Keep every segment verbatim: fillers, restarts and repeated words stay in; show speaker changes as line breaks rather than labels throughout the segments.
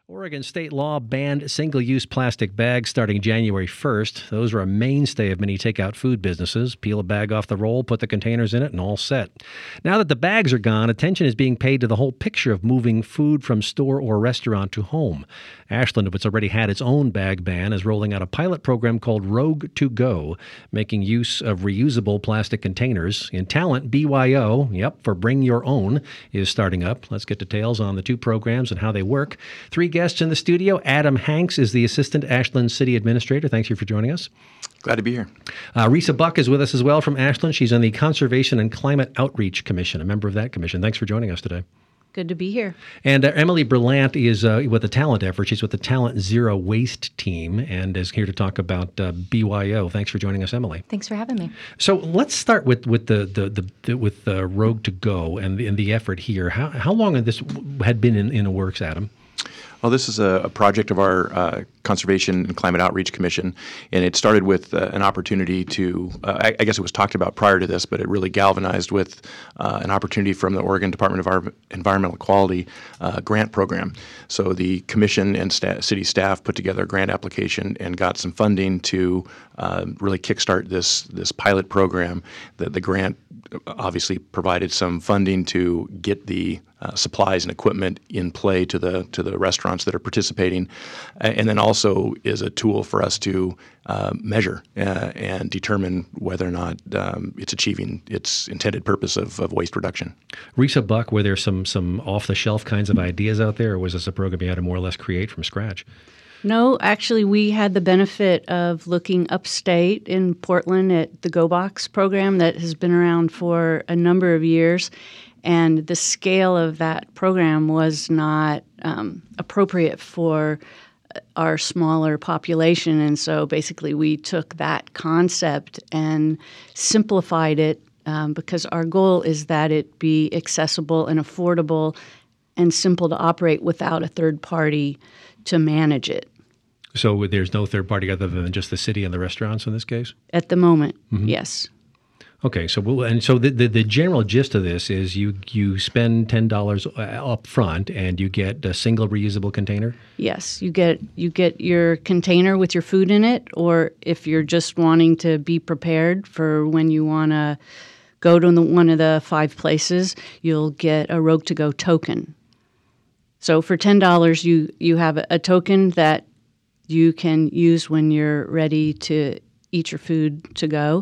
Oregon state law banned single-use plastic bags starting January first. Those are a mainstay of many takeout food businesses. Peel a bag off the roll, put the containers in it, and all set. Now that the bags are gone, attention is being paid to the whole picture of moving food from store or restaurant to home. Ashland, which already had its own bag ban, is rolling out a pilot program called Rogue to Go, making use of reusable plastic containers. In Talent, B Y O, yep, for Bring Your Own, is starting up. Let's get details on the two programs and how they work. Three guests in the studio. Adam Hanks is the Assistant Ashland City Administrator. Thanks you for joining us.
Glad to be here.
Uh, Risa Buck is with us as well from Ashland. She's on the Conservation and Climate Outreach Commission, a member of that commission. Thanks for joining us today.
Good to be here.
And uh, Emily Berlant is uh, with the Talent effort. She's with the Talent Zero Waste team and is here to talk about uh, B Y O. Thanks for joining us, Emily.
Thanks for having me.
So let's start with with the the, the, the with uh, Rogue to Go and the, and the effort here. How how long had this had been in, in the works, Adam?
Well, this is a, a project of our uh, Conservation and Climate Outreach Commission, and it started with uh, an opportunity to, uh, I, I guess it was talked about prior to this, but it really galvanized with uh, an opportunity from the Oregon Department of Our Environmental Quality uh, grant program. So the commission and sta- city staff put together a grant application and got some funding to uh, really kickstart this this pilot program. The, the grant obviously provided some funding to get the uh, supplies and equipment in play to the to the restaurants that are participating, and then also is a tool for us to uh, measure uh, and determine whether or not um, it's achieving its intended purpose of, of waste reduction.
Risa Buck, were there some some off-the-shelf kinds of ideas out there, or was this a program you had to more or less create from scratch?
No, actually, we had the benefit of looking upstate in Portland at the Go Box program that has been around for a number of years. And the scale of that program was not um, appropriate for our smaller population. And so basically we took that concept and simplified it um, because our goal is that it be accessible and affordable and simple to operate without a third party to manage it.
So there's no third party other than just the city and the restaurants in this case?
At the moment,
mm-hmm.
yes.
Okay, so we'll, and so the, the the general gist of this is you you spend ten dollars up front and you get a single reusable container?
Yes, you get you get your container with your food in it, or if you're just wanting to be prepared for when you want to go to the, one of the five places, you'll get a Rogue to Go token. So for ten dollars, you, you have a, a token that you can use when you're ready to eat your food to go,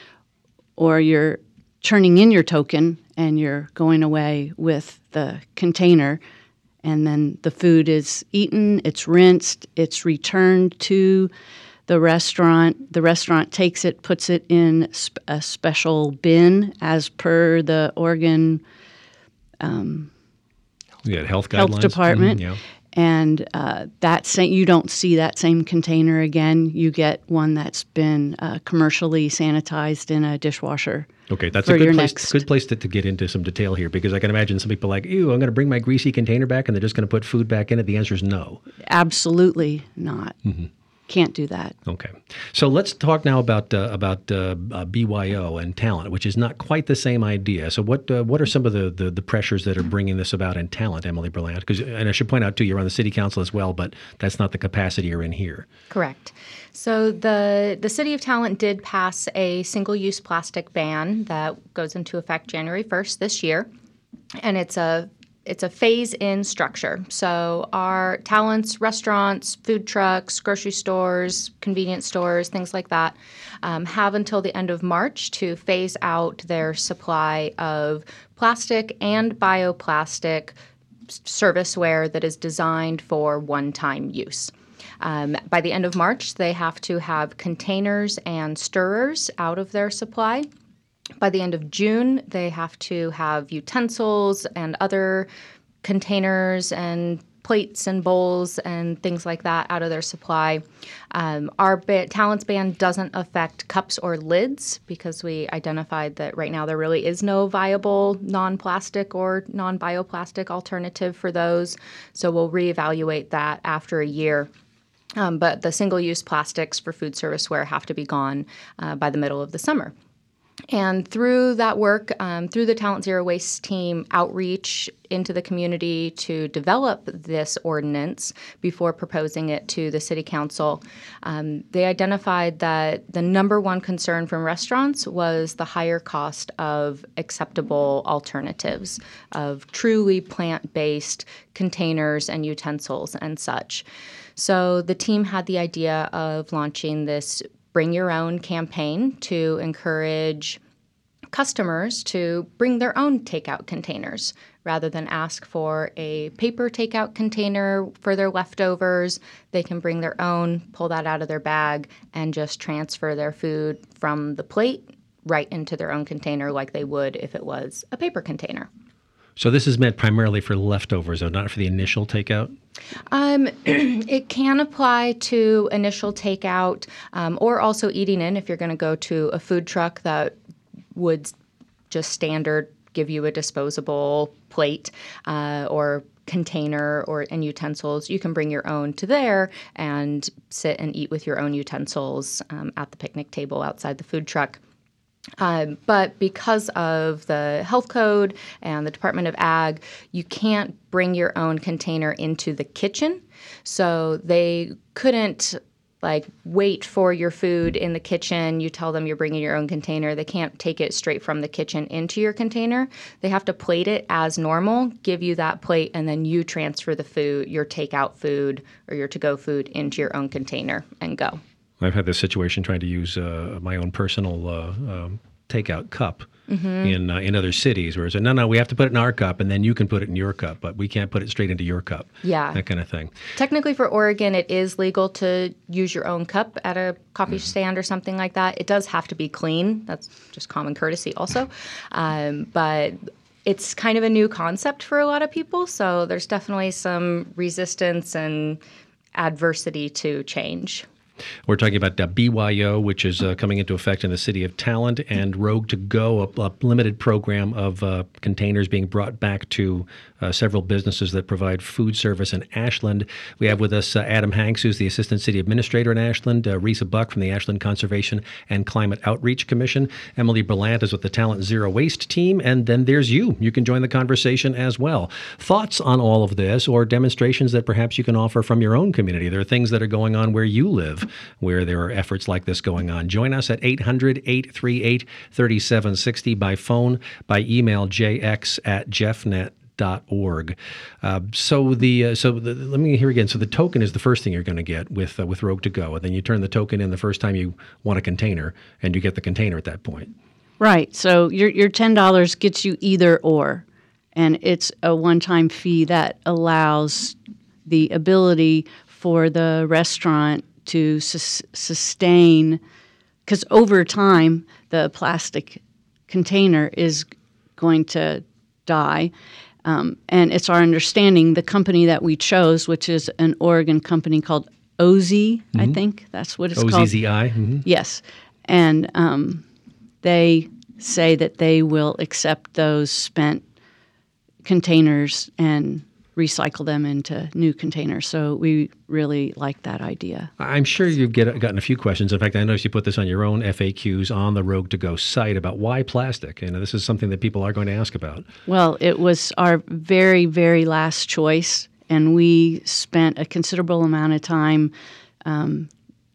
or you're turning in your token and you're going away with the container, and then the food is eaten, it's rinsed, it's returned to the restaurant. The restaurant takes it, puts it in sp- a special bin as per the Oregon um,
yeah, health guidelines.
Health Department.
Mm, yeah.
And uh, that same, you don't see that same container again. You get one that's been uh, commercially sanitized in a dishwasher.
Okay, that's
for
a good
your
place.
next.
Good place to, to get into some detail here, because I can imagine some people are like, "Ew, I'm going to bring my greasy container back, and they're just going to put food back in it." The answer is no.
Absolutely not.
Mm-hmm.
Can't do that.
Okay, so let's talk now about uh, about uh, uh, B Y O and Talent, which is not quite the same idea. So what uh, what are some of the, the the pressures that are bringing this about in Talent, Emily Berlant? Because, and I should point out too, you're on the city council as well, but that's not the capacity you're in here.
Correct. So the the City of Talent did pass a single-use plastic ban that goes into effect January first this year, and it's a It's a phase-in structure. So our Talents, restaurants, food trucks, grocery stores, convenience stores, things like that, um, have until the end of March to phase out their supply of plastic and bioplastic serviceware that is designed for one-time use. Um, by the end of March, they have to have containers and stirrers out of their supply. By the end of June, they have to have utensils and other containers and plates and bowls and things like that out of their supply. Um, our ba- Talents ban doesn't affect cups or lids because we identified that right now there really is no viable non-plastic or non-bioplastic alternative for those. So we'll reevaluate that after a year. Um, but the single-use plastics for food serviceware have to be gone uh, by the middle of the summer. And through that work, um, through the Talent Zero Waste team outreach into the community to develop this ordinance before proposing it to the City Council, um, they identified that the number one concern from restaurants was the higher cost of acceptable alternatives, of truly plant-based containers and utensils and such. So the team had the idea of launching this Bring Your Own campaign to encourage customers to bring their own takeout containers rather than ask for a paper takeout container for their leftovers. They can bring their own, pull that out of their bag, and just transfer their food from the plate right into their own container like they would if it was a paper container.
So this is meant primarily for leftovers, though, not for the initial takeout?
Um, it can apply to initial takeout um, or also eating in if you're going to go to a food truck that would just standard give you a disposable plate uh, or container or and utensils. You can bring your own to there and sit and eat with your own utensils um, at the picnic table outside the food truck. Um, but because of the health code and the Department of Ag, you can't bring your own container into the kitchen. So they couldn't like wait for your food in the kitchen. You tell them you're bringing your own container. They can't take it straight from the kitchen into your container. They have to plate it as normal, give you that plate, and then you transfer the food, your takeout food or your to-go food into your own container and go.
I've had this situation trying to use uh, my own personal uh, um, takeout cup mm-hmm. in uh, in other cities, where it's no, no, we have to put it in our cup, and then you can put it in your cup, but we can't put it straight into your cup.
Yeah,
that kind of thing.
Technically, for Oregon, it is legal to use your own cup at a coffee mm-hmm. stand or something like that. It does have to be clean. That's just common courtesy, also, um, but. It's kind of a new concept for a lot of people, so there's definitely some resistance and adversity to change.
We're talking about uh, B Y O, which is uh, coming into effect in the City of Talent, and Rogue to Go, a, a limited program of uh, containers being brought back to uh, several businesses that provide food service in Ashland. We have with us uh, Adam Hanks, who's the Assistant City Administrator in Ashland, uh, Risa Buck from the Ashland Conservation and Climate Outreach Commission. Emily Berlant is with the Talent Zero Waste team, and then there's you. You can join the conversation as well. Thoughts on all of this, or demonstrations that perhaps you can offer from your own community? There are things that are going on where you live, where there are efforts like this going on. Join us at eight hundred, eight three eight, three seven six zero by phone, by email, jx at jeffnet dot org. Uh, so the uh, so the, let me hear again. So the token is the first thing you're going to get with uh, with Rogue to Go, and then you turn the token in the first time you want a container, and you get the container at that point.
Right. So your your ten dollars gets you either or, and it's a one-time fee that allows the ability for the restaurant to sus- sustain, because over time the plastic container is going to die. Um, and it's our understanding the company that we chose, which is an Oregon company called O Z, mm-hmm. I think that's what it's
O Z Z I.
called.
O Z Z I. Mm-hmm.
Yes. And um, they say that they will accept those spent containers and recycle them into new containers. So we really like that idea.
I'm sure you've get, gotten a few questions. In fact, I noticed you put this on your own F A Qs on the Rogue to Go site about why plastic. You know, this is something that people are going to ask about.
Well, it was our very, very last choice, and we spent a considerable amount of time um,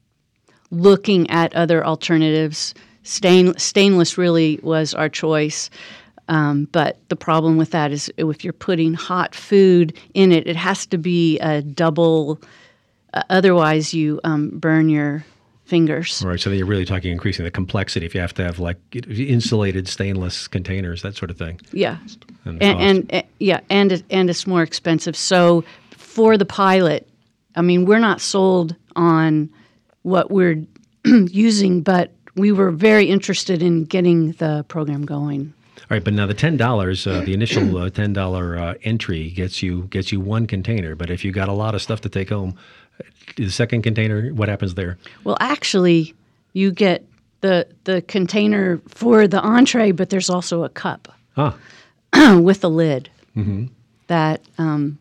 looking at other alternatives. Stain, stainless really was our choice. Um, but the problem with that is if you're putting hot food in it, it has to be a double, uh, otherwise you um, burn your fingers.
All right, so then you're really talking increasing the complexity if you have to have like insulated stainless containers, that sort of thing.
Yeah,
and,
and, and, and yeah, and it, and it's more expensive. So for the pilot, I mean, we're not sold on what we're using, but we were very interested in getting the program going.
All right, but now the ten dollars, uh, the initial uh, ten dollars uh, entry gets you gets you one container. But if you got a lot of stuff to take home, the second container, what happens there?
Well, actually, you get the the container for the entree, but there's also a cup
ah.
with a lid
mm-hmm.
that um,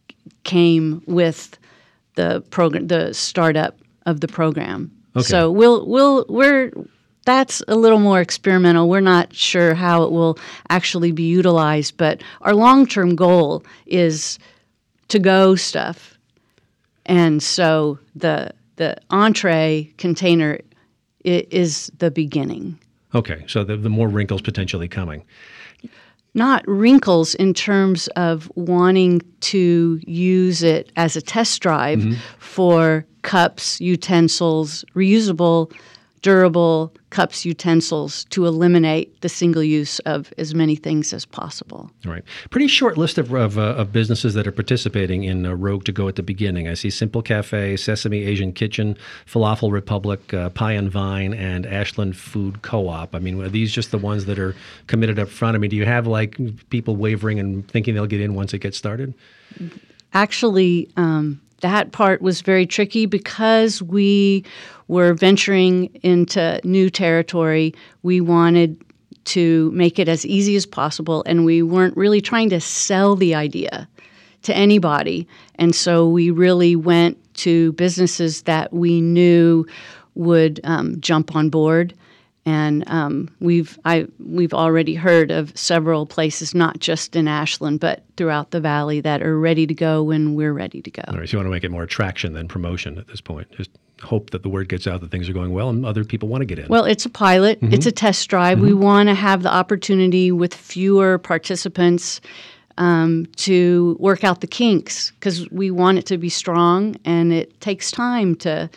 came with the program, the startup of the program.
Okay.
So we'll we'll we're that's a little more experimental. We're not sure how it will actually be utilized, but our long-term goal is to-go stuff. And so the the entree container i- is the beginning.
Okay, so the, the more wrinkles potentially coming.
Not wrinkles in terms of wanting to use it as a test drive mm-hmm. for cups, utensils, reusable, durable cups, utensils to eliminate the single use of as many things as possible.
Right. Pretty short list of of, uh, of businesses that are participating in uh, Rogue to Go at the beginning. I see Simple Cafe, Sesame Asian Kitchen, Falafel Republic, uh, Pie and Vine, and Ashland Food Co-op. I mean, are these just the ones that are committed up front? I mean, do you have like people wavering and thinking they'll get in once it gets started?
Actually, um, that part was very tricky because we were venturing into new territory. We wanted to make it as easy as possible, and we weren't really trying to sell the idea to anybody. And so we really went to businesses that we knew would um, jump on board. And um, we've I we've already heard of several places, not just in Ashland, but throughout the valley, that are ready to go when we're ready to go.
All right, so you want to make it more attraction than promotion at this point. Just hope that the word gets out that things are going well and other people want to get in.
Well, it's a pilot. Mm-hmm. It's a test drive. Mm-hmm. We want to have the opportunity with fewer participants um, to work out the kinks because we want it to be strong, and it takes time to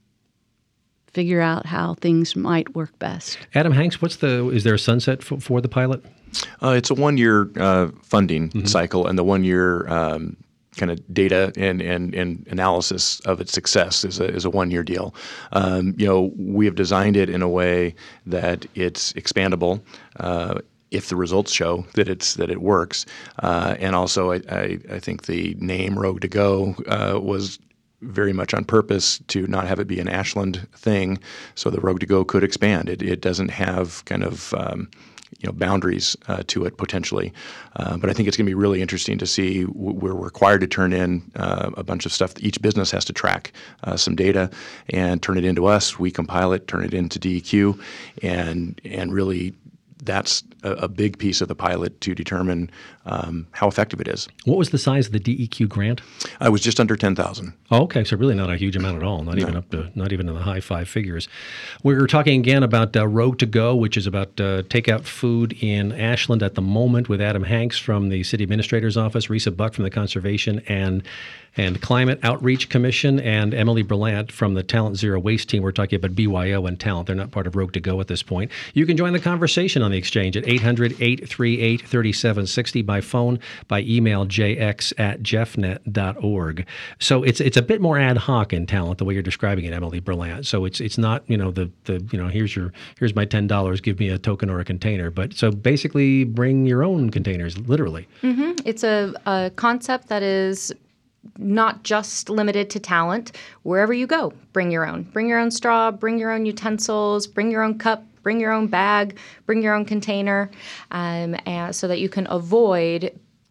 figure out how things might work best.
Adam Hanks, what's the? Is there a sunset for, for the pilot?
Uh, it's a one-year uh, funding mm-hmm. cycle, and the one-year um, kind of data and, and, and analysis of its success is a, is a one-year deal. Um, you know, we have designed it in a way that it's expandable. Uh, if the results show that it's that it works, uh, and also I, I, I think the name Rogue to Go uh, was very much on purpose to not have it be an Ashland thing, so the Rogue to Go could expand. It it doesn't have kind of um, you know boundaries uh, to it potentially, uh, but I think it's going to be really interesting to see. We're required to turn in uh, a bunch of stuff. Each business has to track uh, some data and turn it into us. We compile it, turn it into D E Q, and and really. That's a, a big piece of the pilot to determine um, how effective it is.
What was the size of the D E Q grant?
Uh, it was just under ten thousand.
Oh, okay, so really not a huge amount at all. Not no. even up to not even in the high five figures. We were talking again about uh, Rogue to Go, which is about uh, takeout food in Ashland at the moment, with Adam Hanks from the City Administrator's Office, Risa Buck from the Conservation and and Climate Outreach Commission, and Emily Berlant from the Talent Zero Waste Team. We're talking about B Y O and Talent. They're not part of Rogue to Go at this point. You can join the conversation on the exchange at eight hundred, eight three eight, three seven six zero by phone, by email, j x at jeffnet dot org. So it's it's a bit more ad hoc in Talent, the way you're describing it, Emily Berlant. So it's it's not, you know, the the you know, here's your here's my ten dollars, give me a token or a container. But so basically bring your own containers, literally.
Mm-hmm. It's a, a concept that is not just limited to Talent. Wherever you go, bring your own. Bring your own straw, bring your own utensils, bring your own cup, bring your own bag, bring your own container, um, and so that you can avoid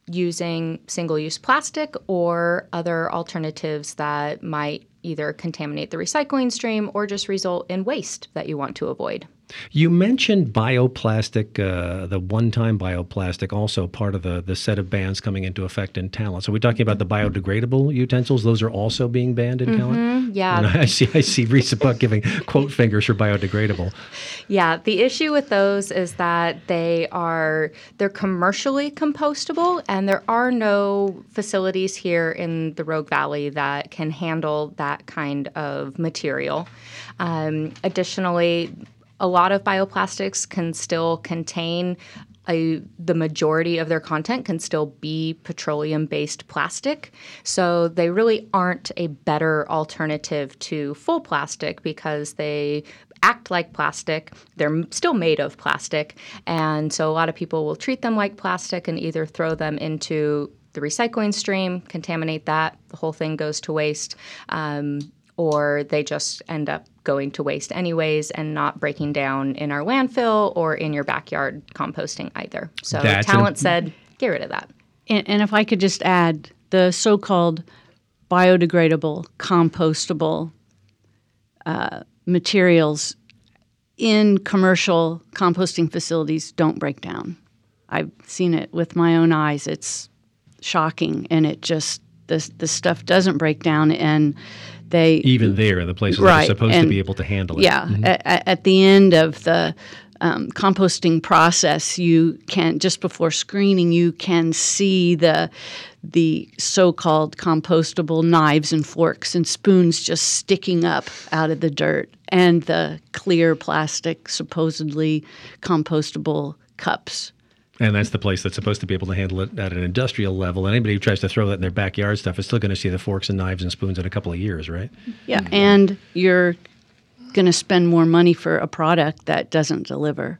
using single-use plastic or other alternatives that might either contaminate the recycling stream or just result in waste that you want to avoid.
You mentioned bioplastic, uh, the one-time bioplastic, also part of the, the set of bans coming into effect in Talent. So we're talking about the biodegradable utensils. Those are also being banned in
mm-hmm,
Talent?
Yeah.
And I see I see Risa Buck giving quote fingers for biodegradable.
Yeah. The issue with those is that they are, they're commercially compostable, and there are no facilities here in the Rogue Valley that can handle that kind of material. Um, additionally, a lot of bioplastics can still contain a, the majority of their content can still be petroleum-based plastic. So they really aren't a better alternative to full plastic because they act like plastic. They're still made of plastic. And so a lot of people will treat them like plastic and either throw them into the recycling stream, contaminate that, the whole thing goes to waste, um, or they just end up going to waste anyways and not breaking down in our landfill or in your backyard composting either. So That's Talent an... said, get rid of that.
And, and if I could just add, the so-called biodegradable, compostable uh, materials in commercial composting facilities don't break down. I've seen it with my own eyes. It's shocking, and it just the the stuff doesn't break down, and they
even there in the places
right,
that are supposed
and,
to be able to handle it.
Yeah, mm-hmm. at, at the end of the um, composting process, you can just before screening, you can see the the so-called compostable knives and forks and spoons just sticking up out of the dirt, and the clear plastic, supposedly compostable cups.
And that's the place that's supposed to be able to handle it at an industrial level. Anybody who tries to throw that in their backyard stuff is still going to see the forks and knives and spoons in a couple of years, right?
Yeah, mm-hmm. and you're going to spend more money for a product that doesn't deliver.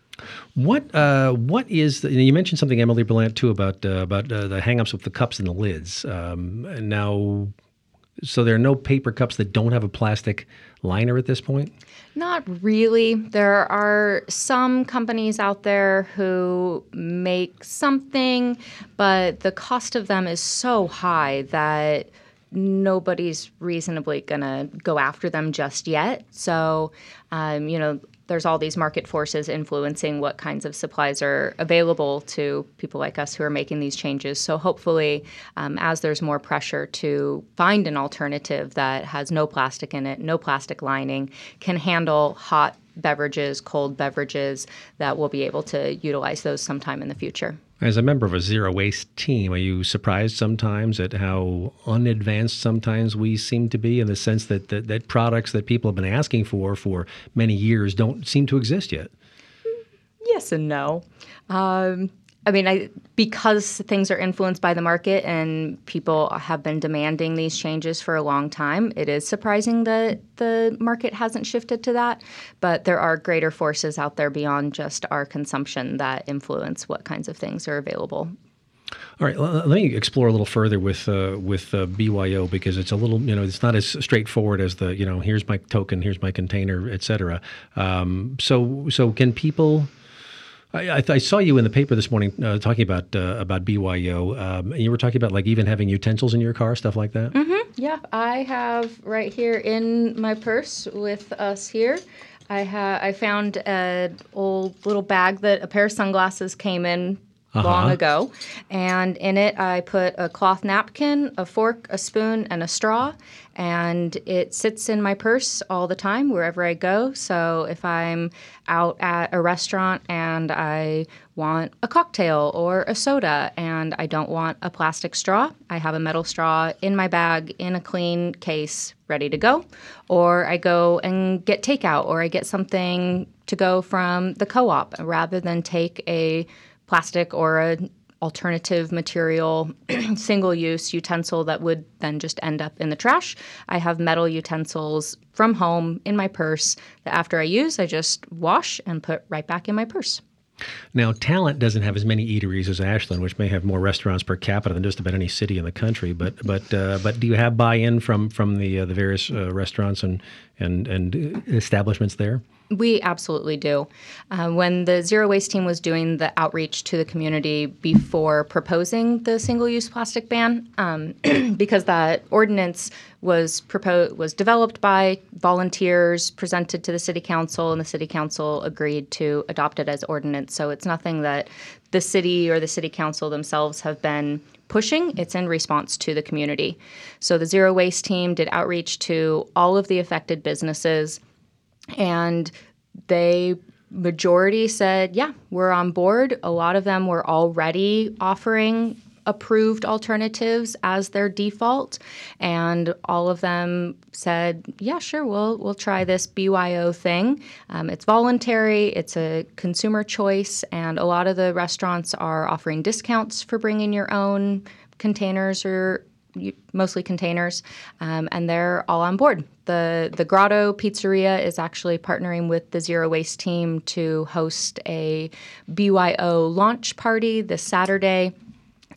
What uh, what is the, you mentioned something, Emily Berlant, too, about uh, about uh, the hang-ups with the cups and the lids. Um, and now, so there are no paper cups that don't have a plastic liner at this point?
Not really. There are some companies out there who make something, but the cost of them is so high that nobody's reasonably going to go after them just yet. So, um, you know, there's all these market forces influencing what kinds of supplies are available to people like us who are making these changes. So hopefully, um, as there's more pressure to find an alternative that has no plastic in it, no plastic lining, can handle hot beverages, cold beverages, that we'll be able to utilize those sometime in the future.
As a member of a zero waste team, are you surprised sometimes at how unadvanced sometimes we seem to be, in the sense that, that, that products that people have been asking for for many years don't seem to exist yet?
Yes and no. Um, I mean, I, because things are influenced by the market and people have been demanding these changes for a long time, it is surprising that the market hasn't shifted to that. But there are greater forces out there beyond just our consumption that influence what kinds of things are available.
All right, let me explore a little further with uh, with uh, B Y O, because it's a little, you know, it's not as straightforward as the, you know, here's my token, here's my container, et cetera. Um, so, so can people? I, I, I saw you in the paper this morning uh, talking about uh, about B Y O. Um, and you were talking about like even having utensils in your car, stuff like that.
Mm-hmm. Yeah, I have right here in my purse with us here. I ha- I found an old little bag that a pair of sunglasses came in uh-huh. long ago, and in it I put a cloth napkin, a fork, a spoon, and a straw, and it sits in my purse all the time wherever I go. So if I'm out at a restaurant and I want a cocktail or a soda and I don't want a plastic straw, I have a metal straw in my bag in a clean case ready to go. Or I go and get takeout, or I get something to go from the co-op rather than take a plastic or a alternative material single-use utensil that would then just end up in the trash. I have metal utensils from home in my purse that after I use, I just wash and put right back in my purse.
Now, Talent doesn't have as many eateries as Ashland, which may have more restaurants per capita than just about any city in the country. But but uh, but do you have buy-in from from the uh, the various uh, restaurants and and and establishments there?
We absolutely do. Uh, when the Zero Waste team was doing the outreach to the community before proposing the single-use plastic ban, um, because that ordinance was proposed, was developed by volunteers, presented to the city council, and the city council agreed to adopt it as ordinance. So it's nothing that the city or the city council themselves have been pushing. It's in response to the community. So the Zero Waste team did outreach to all of the affected businesses, and they majority said, yeah, we're on board. A lot of them were already offering approved alternatives as their default, and all of them said, yeah, sure, we'll we'll try this B Y O thing. Um, it's voluntary, it's a consumer choice, and a lot of the restaurants are offering discounts for bringing your own containers, or mostly containers, um, and they're all on board. The the Grotto Pizzeria is actually partnering with the Zero Waste team to host a B Y O launch party this Saturday. It's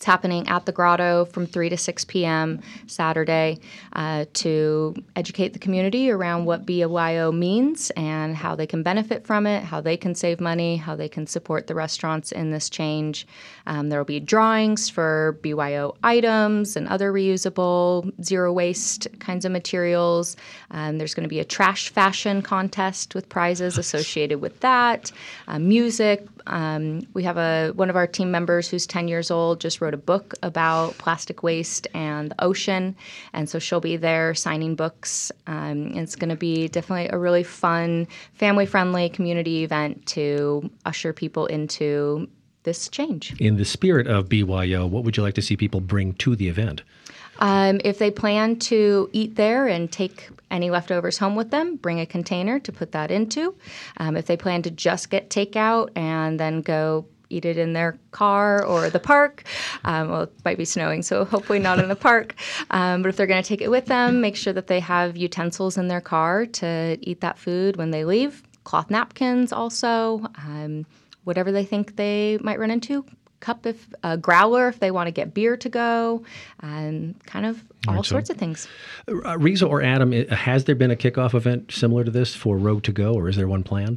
It's happening at the Grotto from three to six p.m. Saturday uh, to educate the community around what B Y O means and how they can benefit from it, how they can save money, how they can support the restaurants in this change. Um, there will be drawings for B Y O items and other reusable, zero waste kinds of materials. Um, there's going to be a trash fashion contest with prizes associated with that, uh, music. Um, we have a one of our team members who's ten years old just wrote a book about plastic waste and the ocean, and so she'll be there signing books. Um, it's going to be definitely a really fun, family-friendly community event to usher people into this change.
In the spirit of B Y O, what would you like to see people bring to the event?
Um, if they plan to eat there and take any leftovers home with them, bring a container to put that into. Um, if they plan to just get takeout and then go eat it in their car or the park, um, well, it might be snowing, so hopefully not in the park. Um, but if they're going to take it with them, make sure that they have utensils in their car to eat that food when they leave. Cloth napkins also, um, whatever they think they might run into. Cup if a growler if they want to get beer to go, and kind of all
right, so,
sorts of things.
Uh, Riza or Adam, has there been a kickoff event similar to this for Rogue to Go, or is there one planned?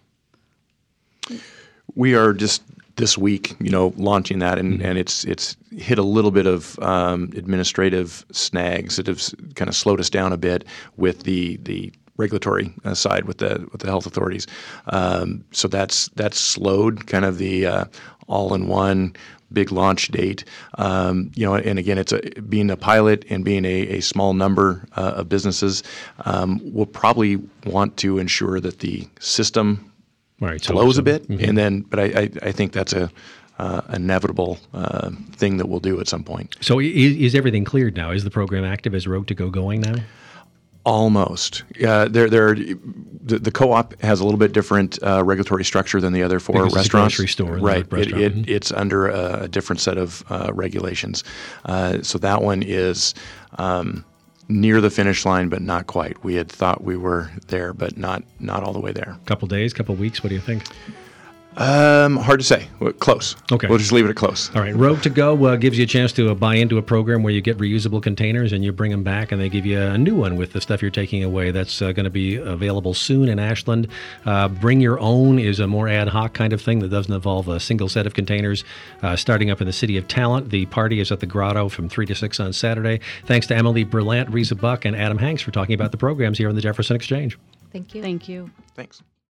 We are just this week, you know, launching that, and, mm-hmm. and it's it's hit a little bit of um, administrative snags that have kind of slowed us down a bit with the the. regulatory uh, side with the with the health authorities, um, so that's that's slowed kind of the uh, all-in-one big launch date. Um, you know, and again, it's a being a pilot and being a, a small number uh, of businesses. Um, we'll probably want to ensure that the system
right, so,
flows
so,
a bit,
mm-hmm.
and then. But I, I, I think that's a Uh, inevitable uh, thing that we'll do at some point.
So is, is everything cleared now? Is the program active? Is Rogue to Go going now?
Almost. Uh, there, there. The, the co-op has a little bit different uh, regulatory structure than the other four
because
restaurants.
It's a grocery store,
right?
Like
it, it, it's under a, a different set of uh, regulations. Uh, so that one is um, near the finish line, but not quite. We had thought we were there, but not not all the way there.
Couple days, couple weeks. What do you think?
Um, hard to say. Close.
Okay.
We'll just leave it at close.
All right. Rogue to Go uh, gives you a chance to uh, buy into a program where you get reusable containers and you bring them back, and they give you a new one with the stuff you're taking away. That's uh, going to be available soon in Ashland. Uh, Bring Your Own is a more ad hoc kind of thing that doesn't involve a single set of containers. Uh, starting up in the City of Talent. The party is at the Grotto from three to six on Saturday. Thanks to Emily Berlant, Riza Buck, and Adam Hanks for talking about the programs here on the Jefferson Exchange.
Thank you.
Thank you.
Thanks.